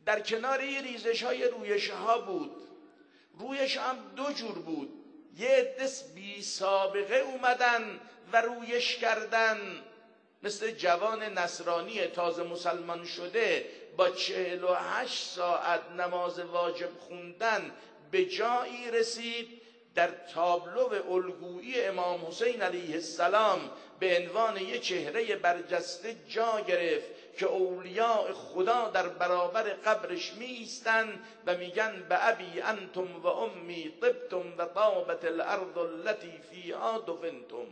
در کنار این ریزش های رویش ها بود. رویش هم دو جور بود. یه عده بی سابقه اومدن و رویش کردن، مثل جوان نصرانی تازه مسلمان شده با 48 ساعت نماز واجب خوندن به جایی رسید در تابلو الگویی امام حسین علیه السلام به عنوان یه چهره برجسته جا گرفت که اولیاء خدا در برابر قبرش میستن و میگن به ابی انتم و امی طبتم و طابت الارض التي فیها دفنتم.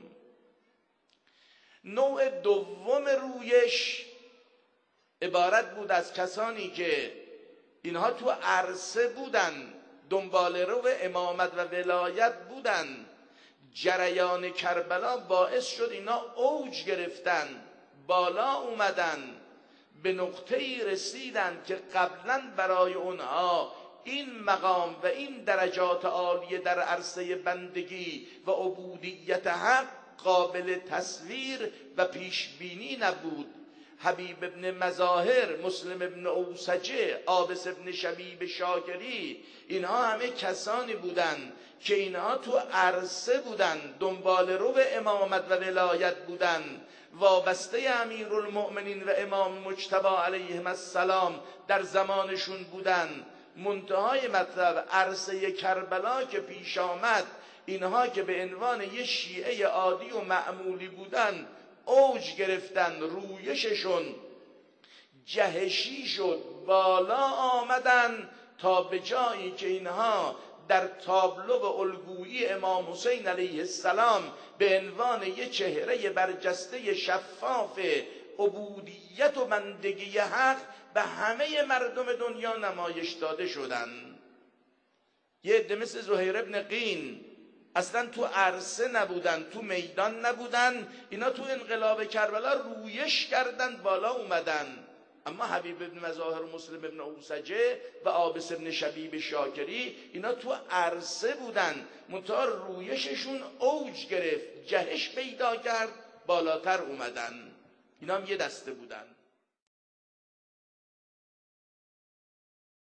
نوع دوم رویش عبارت بود از کسانی که اینها تو عرصه بودن، دنبال رو امامت و ولایت بودن. جریان کربلا باعث شد اینا اوج گرفتن، بالا اومدن، به نقطه‌ای رسیدن که قبلا برای اونها این مقام و این درجات عالیه در عرصه بندگی و عبودیت حق قابل تصویر و پیشبینی نبود. حبیب ابن مظاهر، مسلم ابن اوسجه، عابس ابن شبیب شاکری، اینها همه کسانی بودند که اینها تو عرصه بودند، دنبال رو امامت و ولایت بودند، وابسته امیرالمؤمنین و امام مجتبی علیهم السلام در زمانشون بودند. منتهای مطلب عرصه کربلا که پیش آمد، اینها که به عنوان یه شیعه عادی و معمولی بودن اوج گرفتن، رویششون جهشی شد، بالا آمدن تا به جایی که اینها در تابلو الگویی امام حسین علیه السلام به عنوان یه چهره برجسته شفاف عبودیت و بندگی حق به همه مردم دنیا نمایش داده شدن. یه عده مثل زهیر ابن قین اصلا تو عرصه نبودن، تو میدان نبودن، اینا تو انقلاب کربلا رویش کردن، بالا اومدن. اما حبیب ابن مظاهر و مسلم ابن اوسجه و عابس ابن شبیب شاکری اینا تو عرصه بودن، منتها رویششون اوج گرفت، جهش پیدا کرد، بالاتر اومدن. اینا هم یه دسته بودن.